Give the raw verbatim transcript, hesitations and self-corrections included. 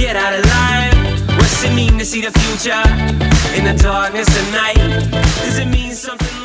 get out of line? What's it mean to see the future in the darkness of night? Does it mean something?